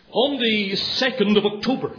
On the 2nd of October,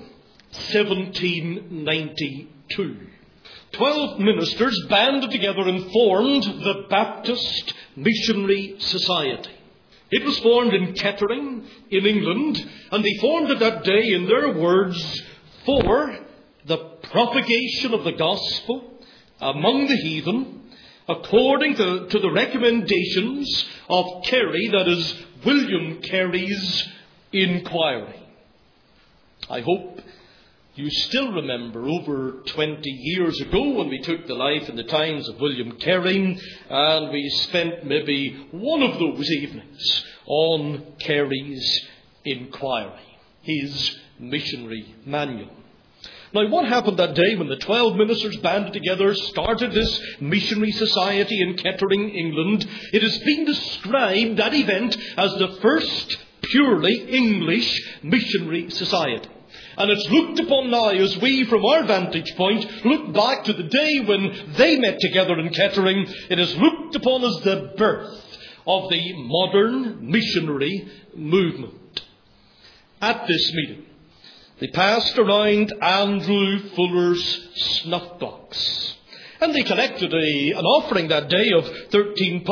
1792, 12 ministers banded together and formed the Baptist Missionary Society. It was formed in Kettering, in England, and they formed it that day, in their words, for the propagation of the gospel among the heathen, according to the recommendations of Carey, that is, William Carey's inquiry. I hope you still remember over 20 years ago when we took the life and the times of William Carey, and we spent maybe one of those evenings on Carey's inquiry, his missionary manual. Now, what happened that day when the 12 ministers banded together, started this missionary society in Kettering, England? It has been described, that event, as the first purely English missionary society. And it's looked upon now as we, from our vantage point, look back to the day when they met together in Kettering. It is looked upon as the birth of the modern missionary movement. At this meeting, they passed around Andrew Fuller's snuff box. And they collected an offering that day of £13,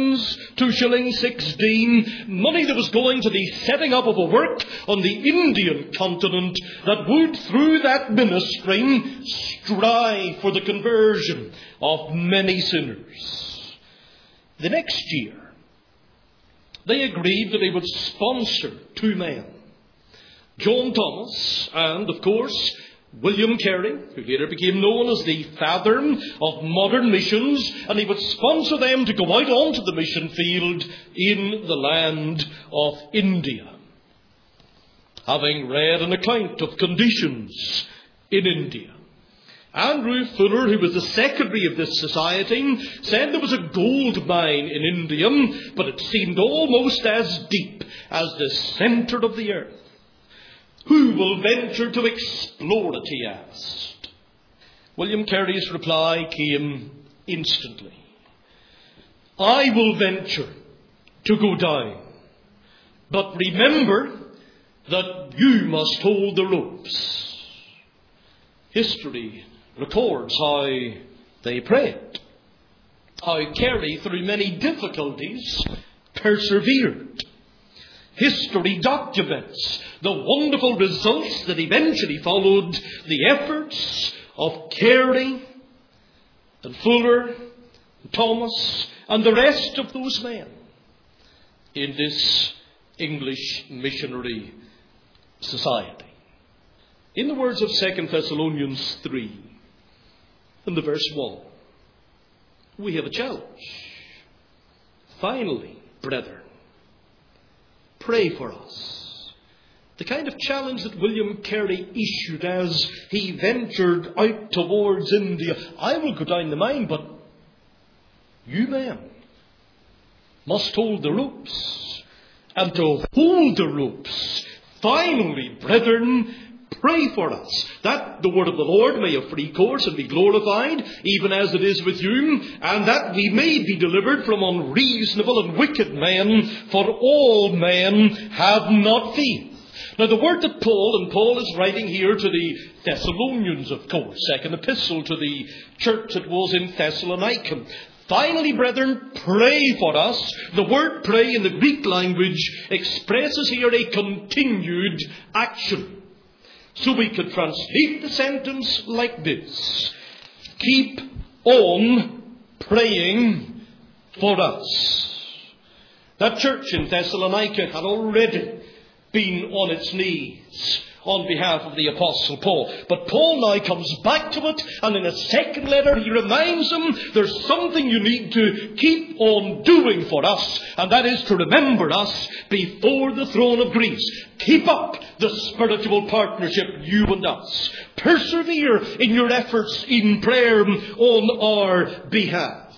£2.16, money that was going to the setting up of a work on the Indian continent that would, through that ministry, strive for the conversion of many sinners. The next year, they agreed that they would sponsor two men, John Thomas and, of course, William Carey, who later became known as the father of modern missions, and he would sponsor them to go out onto the mission field in the land of India. Having read an account of conditions in India, Andrew Fuller, who was the secretary of this society, said there was a gold mine in India, but it seemed almost as deep as the centre of the earth. Who will venture to explore it, he asked. William Carey's reply came instantly. I will venture to go down, but remember that you must hold the ropes. History records how they prayed, how Carey, through many difficulties, persevered. History documents the wonderful results that eventually followed the efforts of Carey and Fuller and Thomas and the rest of those men in this English missionary society. In the words of 2 Thessalonians 3, in the verse 1, we have a challenge. Finally, brethren, pray for us. The kind of challenge that William Carey issued as he ventured out towards India. I will go down the mine, but you men must hold the ropes. And to hold the ropes, finally, brethren, pray for us, that the word of the Lord may have free course and be glorified, even as it is with you, and that we may be delivered from unreasonable and wicked men, for all men have not faith. Now, the word that Paul is writing here to the Thessalonians, of course, second epistle to the church that was in Thessalonica. Finally, brethren, pray for us. The word pray in the Greek language expresses here a continued action. So we could translate the sentence like this: keep on praying for us. That church in Thessalonica had already been on its knees on behalf of the Apostle Paul. But Paul now comes back to it, and in a second letter he reminds them there's something you need to keep on doing for us, and that is to remember us before the throne of grace. Keep up the spiritual partnership, you and us. Persevere in your efforts in prayer on our behalf.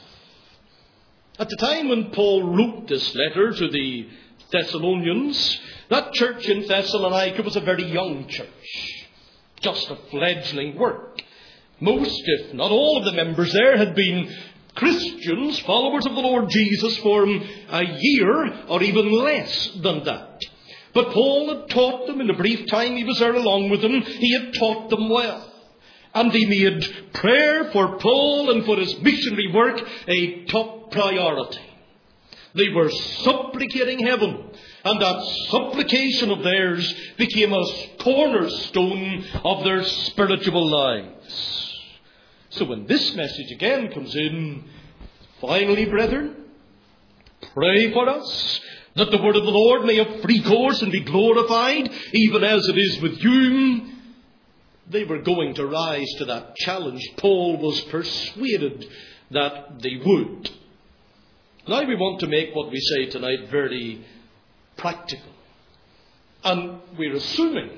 At the time when Paul wrote this letter to the Thessalonians, that church in Thessalonica was a very young church, just a fledgling work. Most, if not all, of the members there had been Christians, followers of the Lord Jesus, for a year or even less than that. But Paul had taught them in the brief time he was there along with them. He had taught them well. And he made prayer for Paul and for his missionary work a top priority. They were supplicating heaven. And that supplication of theirs became a cornerstone of their spiritual lives. So when this message again comes in, finally, brethren, pray for us, that the word of the Lord may have free course and be glorified, even as it is with you. They were going to rise to that challenge. Paul was persuaded that they would. Now we want to make what we say tonight very practical. And we're assuming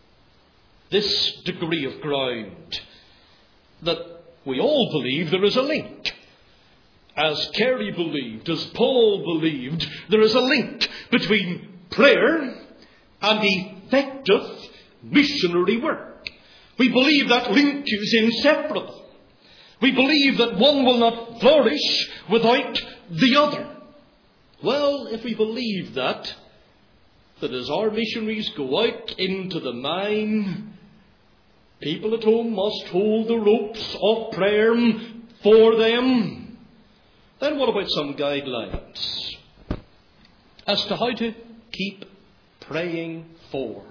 this degree of ground that we all believe there is a link. As Carey believed, as Paul believed, there is a link between prayer and effective missionary work. We believe that link is inseparable. We believe that one will not flourish without the other. Well, if we believe that as our missionaries go out into the mine, people at home must hold the ropes of prayer for them, then what about some guidelines as to how to keep praying for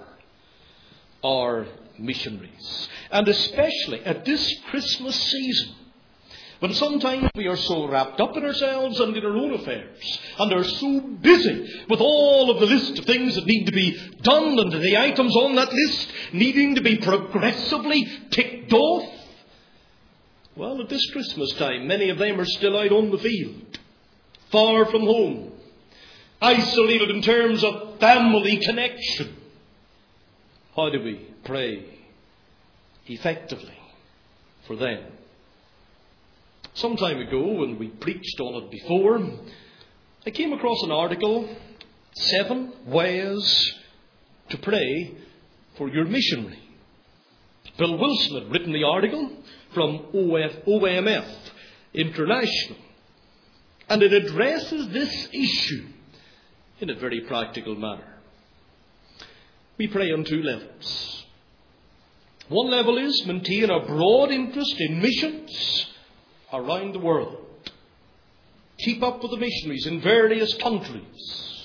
our missionaries? And especially at this Christmas season, when sometimes we are so wrapped up in ourselves and in our own affairs, and are so busy with all of the list of things that need to be done, and the items on that list needing to be progressively ticked off. Well, at this Christmas time, many of them are still out on the field, far from home, isolated in terms of family connection. How do we pray effectively for them? Some time ago, when we preached on it before, I came across an article, 7 Ways to Pray for Your Missionary. Bill Wilson had written the article from OMF International. And it addresses this issue in a very practical manner. We pray on 2 levels. One level is maintain a broad interest in missions around the world. Keep up with the missionaries in various countries.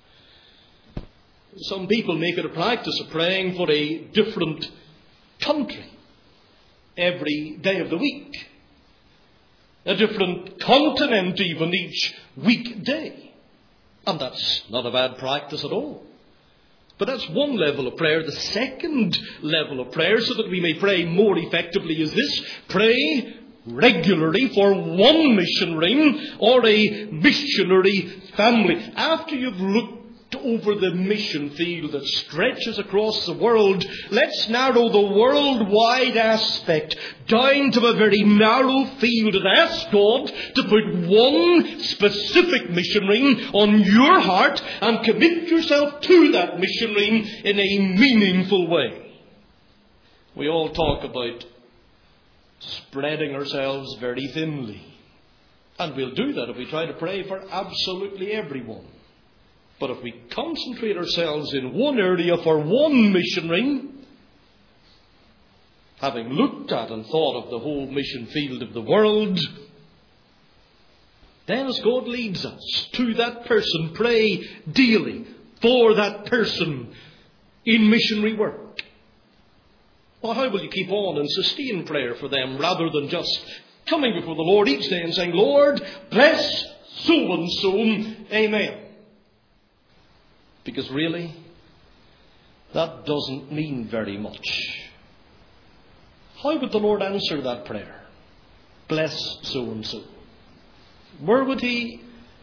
Some people make it a practice of praying for a different country every day of the week. A different continent even each weekday. And that's not a bad practice at all. But that's one level of prayer. The second level of prayer, so that we may pray more effectively, is this: pray regularly for one missionary or a missionary family. After you've looked over the mission field that stretches across the world, let's narrow the worldwide aspect down to a very narrow field and ask God to put one specific missionary on your heart and commit yourself to that missionary in a meaningful way. We all talk about spreading ourselves very thinly. And we'll do that if we try to pray for absolutely everyone. But if we concentrate ourselves in one area for one missionary, having looked at and thought of the whole mission field of the world, then as God leads us to that person, pray daily for that person in missionary work. Well, how will you keep on and sustain prayer for them rather than just coming before the Lord each day and saying, Lord, bless so-and-so, amen? Because really, that doesn't mean very much. How would the Lord answer that prayer? Bless so-and-so. Where would He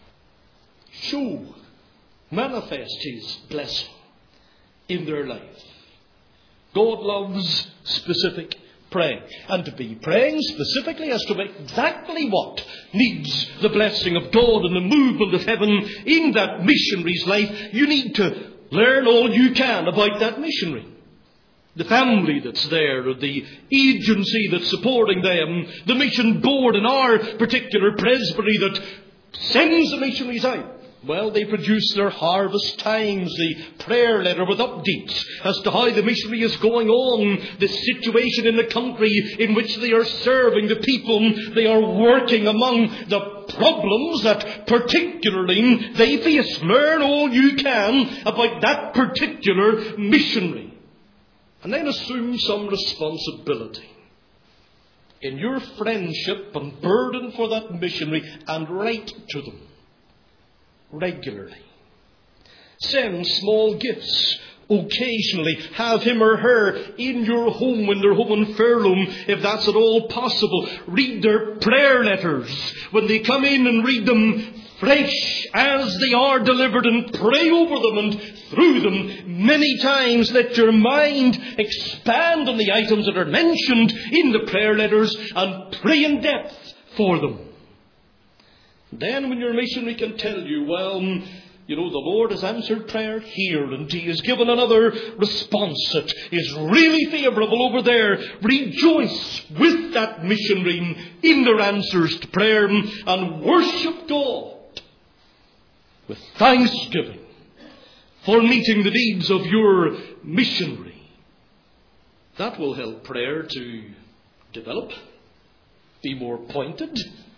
manifest His blessing in their life? God loves specific praying. And to be praying specifically as to exactly what needs the blessing of God and the movement of heaven in that missionary's life, you need to learn all you can about that missionary. The family that's there, or the agency that's supporting them, the mission board in our particular presbytery that sends the missionaries out. Well, they produce their Harvest Times, the prayer letter with updates as to how the missionary is going on, the situation in the country in which they are serving, the people they are working among, the problems that particularly they face. Learn all you can about that particular missionary. And then assume some responsibility in your friendship and burden for that missionary, and write to them regularly. Send small gifts occasionally. Have him or her in your home when they're home on furlough, if that's at all possible. Read their prayer letters when they come in, and read them fresh as they are delivered, and pray over them and through them many times. Let your mind expand on the items that are mentioned in the prayer letters, and pray in depth for them. Then when your missionary can tell you, well, the Lord has answered prayer here, and He has given another response that is really favourable over there, rejoice with that missionary in their answers to prayer, and worship God with thanksgiving for meeting the needs of your missionary. That will help prayer to develop, be more pointed,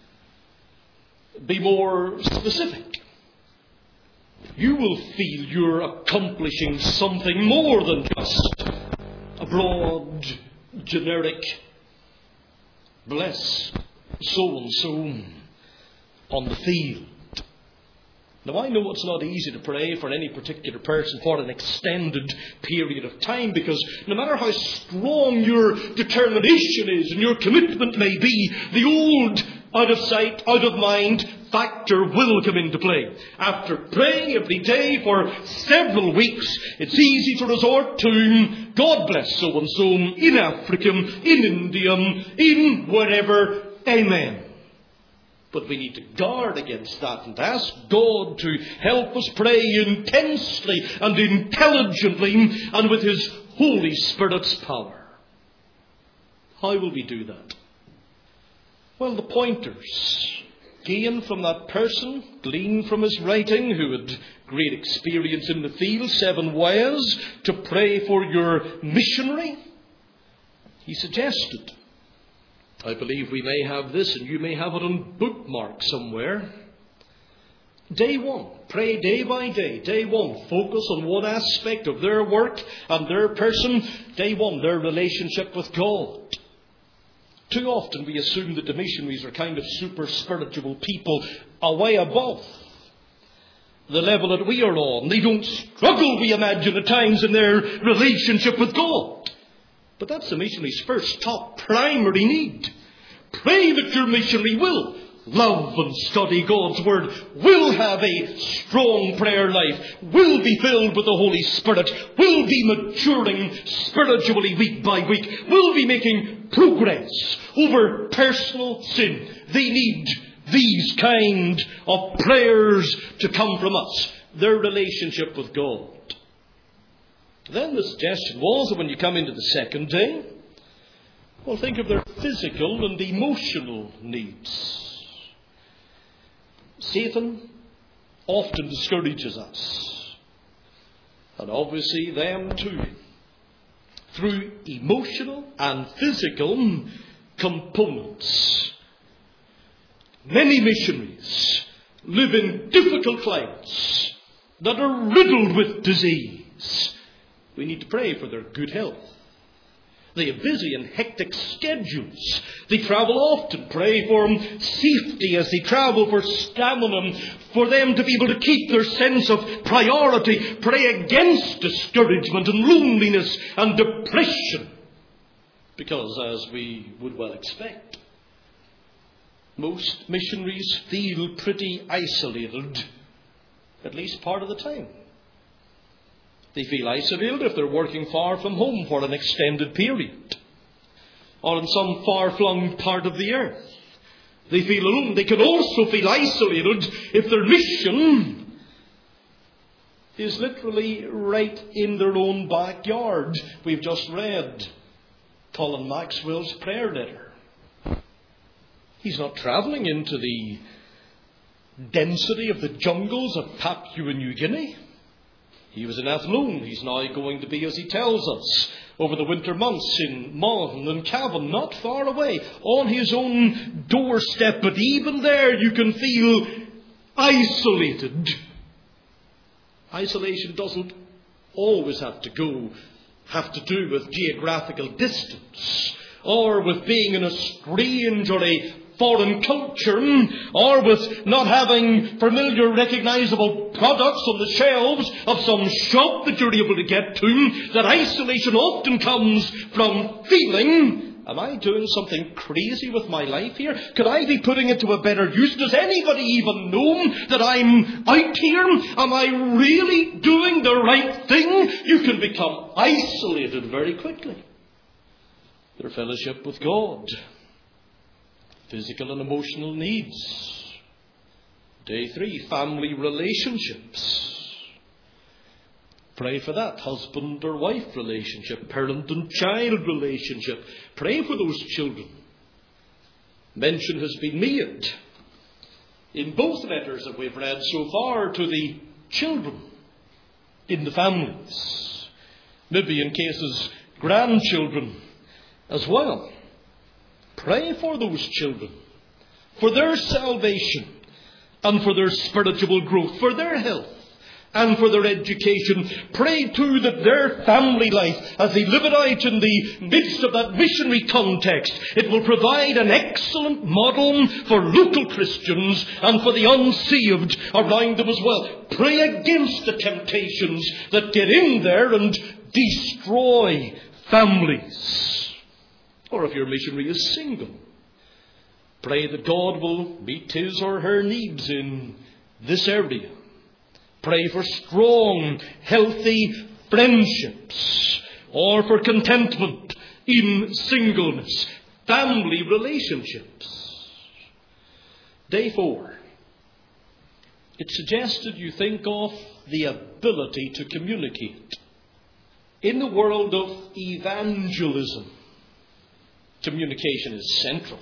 be more specific. You will feel you're accomplishing something more than just a broad, generic, bless so-and-so on the field. Now, I know it's not easy to pray for any particular person for an extended period of time, because no matter how strong your determination is and your commitment may be, the old out of sight, out of mind factor will come into play. After praying every day for several weeks, it's easy to resort to God bless so-and-so in Africa, in India, in wherever. Amen. But we need to guard against that and ask God to help us pray intensely and intelligently and with His Holy Spirit's power. How will we do that? Well, the pointers gained from that person, gleaned from his writing, who had great experience in the field, 7 ways to pray for your missionary, he suggested. I believe we may have this, and you may have it on bookmark somewhere. Day 1, pray day by day. Day 1, focus on one aspect of their work and their person. Day 1, their relationship with God. Too often we assume that the missionaries are kind of super spiritual people away above the level that we are on. They don't struggle, we imagine, at times in their relationship with God. But that's the missionary's first, top, primary need. Pray that your missionary will love and study God's Word, will have a strong prayer life, will be filled with the Holy Spirit, will be maturing spiritually week by week, will be making progress over personal sin. They need these kind of prayers to come from us, their relationship with God. Then the suggestion was that when you come into the second day, well, think of their physical and emotional needs. Satan often discourages us, and obviously them too, through emotional and physical components. Many missionaries live in difficult climates that are riddled with disease. We need to pray for their good health. They have busy and hectic schedules. They travel often. Pray for safety as they travel, for stamina, for them to be able to keep their sense of priority. Pray against discouragement and loneliness and depression. Because, as we would well expect, most missionaries feel pretty isolated, at least part of the time. They feel isolated if they're working far from home for an extended period, or in some far-flung part of the earth. They feel alone. They can also feel isolated if their mission is literally right in their own backyard. We've just read Colin Maxwell's prayer letter. He's not travelling into the density of the jungles of Papua New Guinea. He was in Athlone. He's now going to be, as he tells us, over the winter months in Mahon and Cavan, not far away, on his own doorstep. But even there you can feel isolated. Isolation doesn't always have to do with geographical distance, or with being in a strange or a foreign culture, or with not having familiar, recognizable products on the shelves of some shop that you're able to get to. That isolation often comes from feeling, am I doing something crazy with my life here? Could I be putting it to a better use? Does anybody even know that I'm out here? Am I really doing the right thing? You can become isolated very quickly. Their fellowship with God. Physical and emotional needs. Day 3, family relationships. Pray for that. Husband or wife relationship. Parent and child relationship. Pray for those children. Mention has been made in both letters that we've read so far to the children in the families. Maybe in cases grandchildren as well. Pray for those children, for their salvation and for their spiritual growth, for their health and for their education. Pray too that their family life, as they live it out in the midst of that missionary context, it will provide an excellent model for local Christians and for the unsaved around them as well. Pray against the temptations that get in there and destroy families. Or if your missionary is single, pray that God will meet his or her needs in this area. Pray for strong, healthy friendships, or for contentment in singleness, family relationships. Day 4. It's suggested you think of the ability to communicate. In the world of evangelism, communication is central.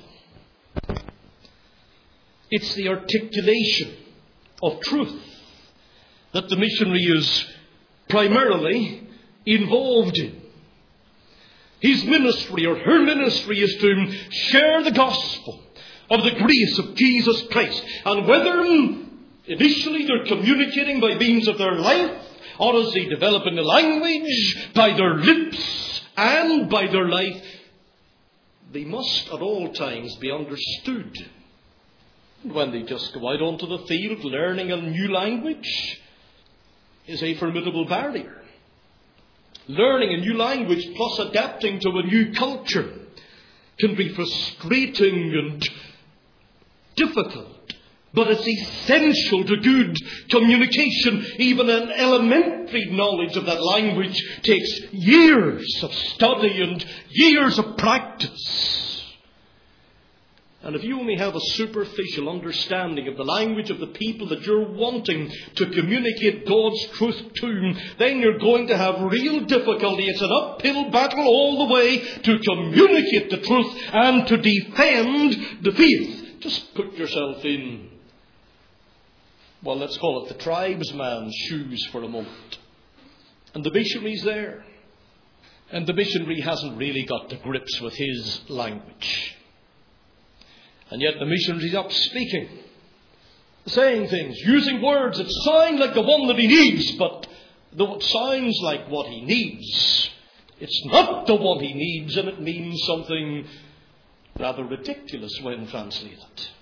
It's the articulation of truth that the missionary is primarily involved in. His ministry or her ministry is to share the gospel of the grace of Jesus Christ. And whether initially they're communicating by means of their life, or as they develop in the language, by their lips and by their life, they must at all times be understood. And when they just go out onto the field learning a new language is a formidable barrier. Learning a new language plus adapting to a new culture can be frustrating and difficult. But it's essential to good communication. Even an elementary knowledge of that language takes years of study and years of practice. And if you only have a superficial understanding of the language of the people that you're wanting to communicate God's truth to, then you're going to have real difficulty. It's an uphill battle all the way to communicate the truth and to defend the faith. Just put yourself in, well, let's call it the tribesman's shoes for a moment. And the missionary's there. And the missionary hasn't really got to grips with his language. And yet the missionary's up speaking, saying things, using words that sound like the one that he needs, but though it sounds like what he needs, it's not the one he needs, and it means something rather ridiculous when translated.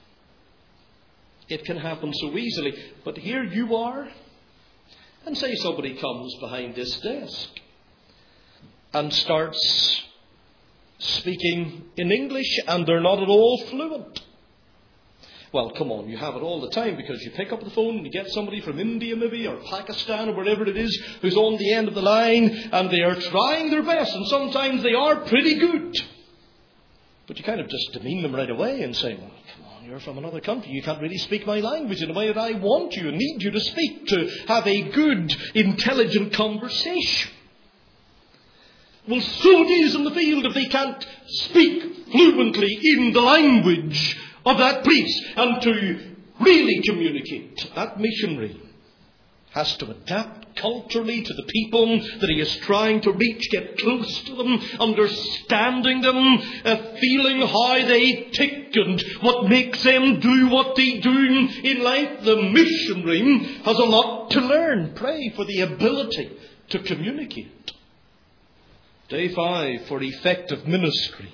It can happen so easily. But here you are, and say somebody comes behind this desk and starts speaking in English, and they're not at all fluent. Well, come on, you have it all the time, because you pick up the phone and you get somebody from India maybe, or Pakistan, or wherever it is, who's on the end of the line, and they are trying their best, and sometimes they are pretty good. But you kind of just demean them right away and say, well, come on, you're from another country. You can't really speak my language in the way that I want you and need you to speak, to have a good, intelligent conversation. Well, so it is in the field if they can't speak fluently in the language of that place. And to really communicate, that missionary has to adapt culturally to the people that he is trying to reach, get close to them, understanding them, feeling how they tick and what makes them do what they do in life. The missionary has a lot to learn. Pray for the ability to communicate. Day 5, for effective ministry.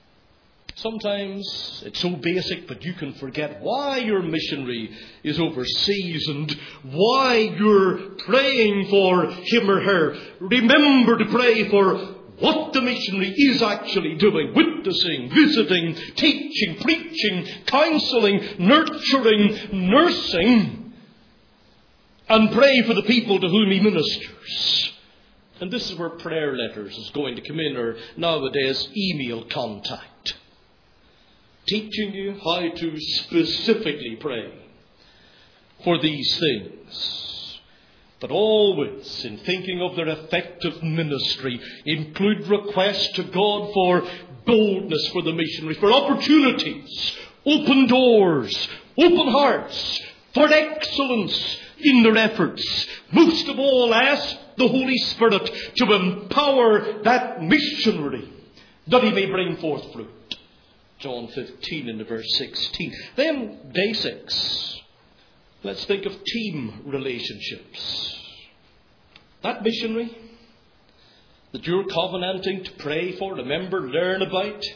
Sometimes it's so basic, but you can forget why your missionary is overseas and why you're praying for him or her. Remember to pray for what the missionary is actually doing: witnessing, visiting, teaching, preaching, counseling, nurturing, nursing. And pray for the people to whom he ministers. And this is where prayer letters is going to come in, or nowadays email contact. Teaching you how to specifically pray for these things. But always, in thinking of their effective ministry, include requests to God for boldness for the missionary, for opportunities, open doors, open hearts, for excellence in their efforts. Most of all, ask the Holy Spirit to empower that missionary that he may bring forth fruit. John 15 and verse 16. Then, day 6. Let's think of team relationships. That missionary that you're covenanting to pray for, remember, learn about,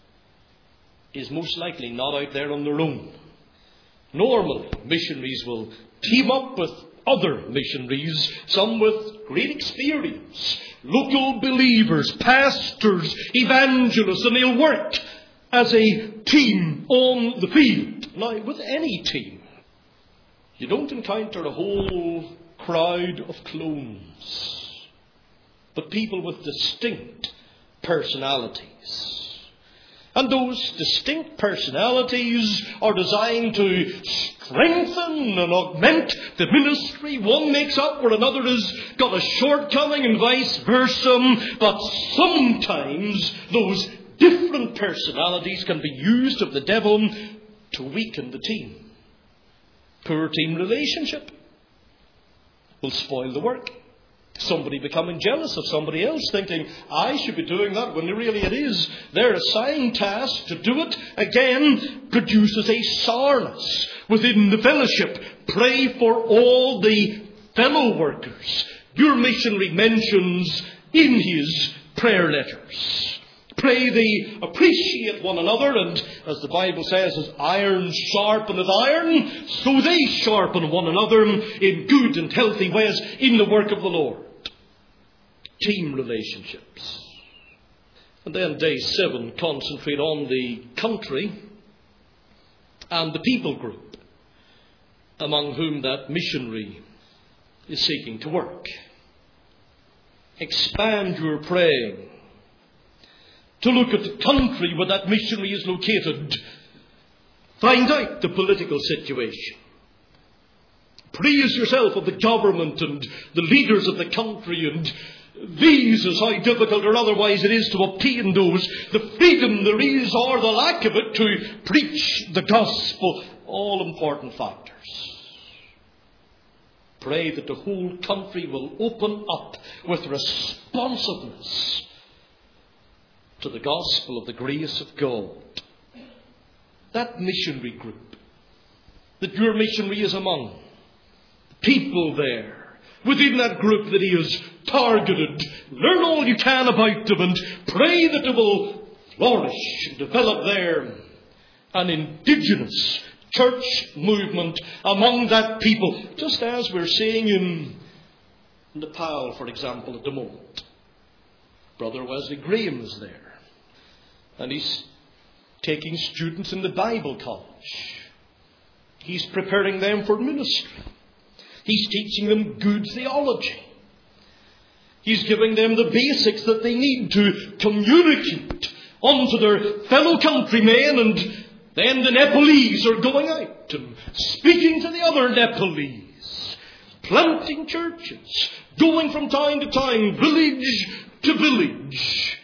is most likely not out there on their own. Normally, missionaries will team up with other missionaries, some with great experience, local believers, pastors, evangelists, and they'll work as a team on the field. Now, with any team, you don't encounter a whole crowd of clones, but people with distinct personalities. And those distinct personalities are designed to strengthen and augment the ministry. One makes up where another has got a shortcoming and vice versa. But sometimes those different personalities can be used of the devil to weaken the team. Poor team relationship will spoil the work. Somebody becoming jealous of somebody else, thinking, I should be doing that, when really it is their assigned task to do it, again, produces a sourness within the fellowship. Pray for all the fellow workers your missionary mentions in his prayer letters. Pray they appreciate one another, and as the Bible says, as iron sharpeneth iron, so they sharpen one another in good and healthy ways in the work of the Lord. Team relationships. And then day 7, concentrate on the country and the people group among whom that missionary is seeking to work. Expand your praying to look at the country where that missionary is located. Find out the political situation. Praise yourself of the government and the leaders of the country and visas, how difficult or otherwise it is to obtain those. The freedom there is or the lack of it to preach the gospel. All important factors. Pray that the whole country will open up with responsiveness to the gospel of the grace of God. That missionary group that your missionary is among, people there within that group that he has targeted, learn all you can about them and pray that they will flourish and develop there an indigenous church movement among that people, just as we're seeing in Nepal, for example, at the moment. Brother Wesley Graham is there. And he's taking students in the Bible college. He's preparing them for ministry. He's teaching them good theology. He's giving them the basics that they need to communicate unto their fellow countrymen. And then the Nepalese are going out and speaking to the other Nepalese, planting churches, going from time to time, village to village.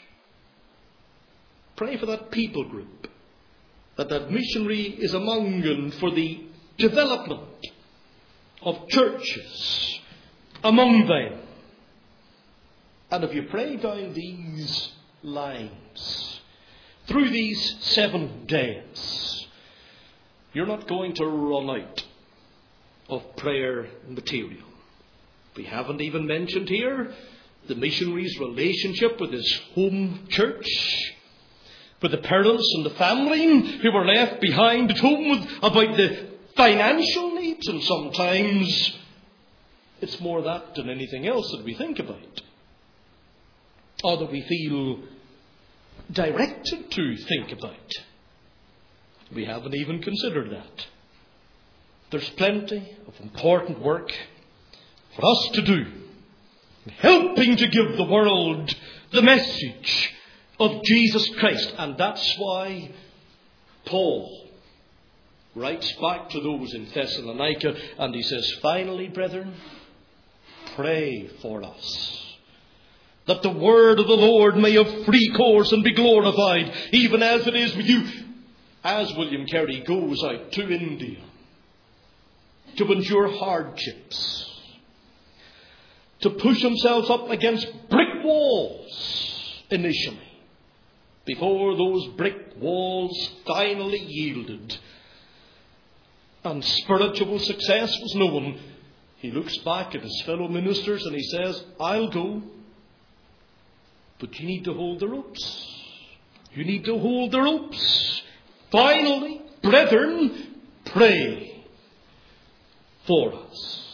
Pray for that people group that missionary is among, and for the development of churches among them. And if you pray down these lines, through these 7 days, you're not going to run out of prayer material. We haven't even mentioned here the missionary's relationship with his home church, with the parents and the family who were left behind at home, with about the financial needs, and sometimes it's more that than anything else that we think about, or that we feel directed to think about. We haven't even considered that. There's plenty of important work for us to do, helping to give the world the message of Jesus Christ. And that's why Paul writes back to those in Thessalonica, and he says, finally, brethren, pray for us, that the word of the Lord may have free course and be glorified, even as it is with you. As William Carey goes out to India to endure hardships, to push himself up against brick walls initially, before those brick walls finally yielded and spiritual success was known, he looks back at his fellow ministers and he says, I'll go, but you need to hold the ropes. You need to hold the ropes. Finally, brethren, pray for us.